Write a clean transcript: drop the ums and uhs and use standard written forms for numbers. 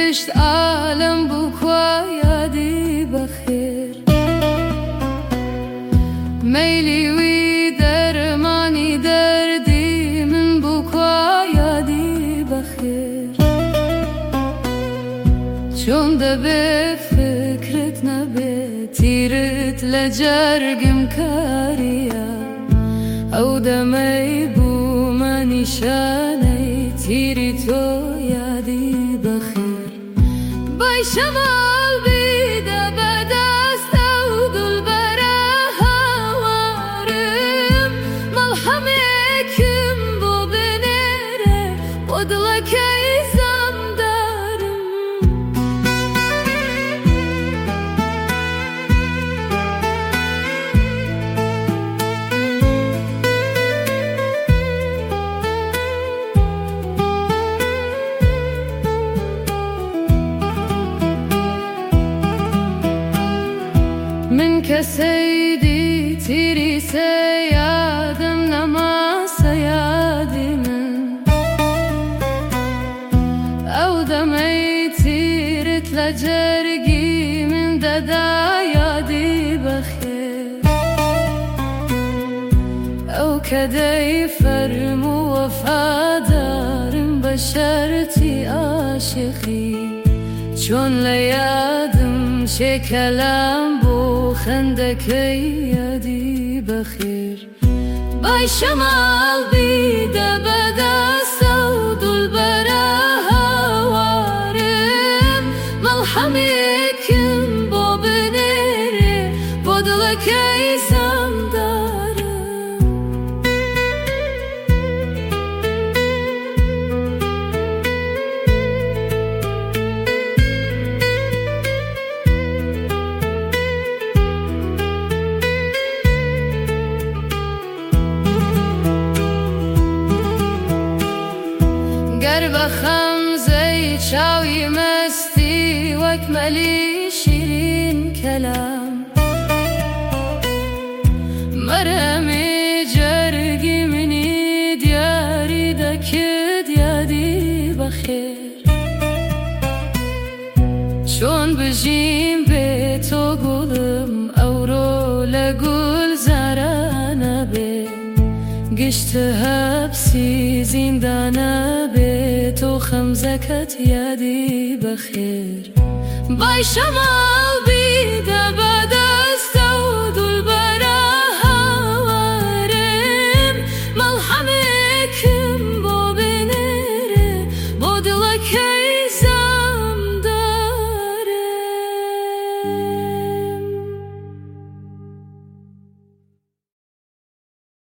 گشت عالم بکوا یادی بخیر میلی وی درمانی دردی من بکوا یادی بخیر چون دبه فکرت نبه تیرت لجرگم کاریا او دمی بو منیشانی تیری تو یادی بخیر بای شمال بیده بدست او دل بره هوارم ملحمه کم بو بنره و دلکه ایزم دارم من كسيدي تيري سيادم لما سيادي من أو دمي تيرت لجرقي من ددا يادي بخير أو كدي فرم وفادار بشرتي عاشقي چون لیادم چه کلام بو خندکی یادی بخیر بای شمال بیده بدست و دل بره هوارم ملحمه کم بو بنره بو دلکی سم دارم گر بخم زی چاوی مستی وکملی شیرین کلام مرمی جرگی منی دیاری دکد یادی بخیر چون بجیم به تو گلم اورو لگل زرانه به گشت حبسی زندانه به تو خمزکت یادی بخیر بای شمال بیده بدست و دل بره هوارم ملحمه کم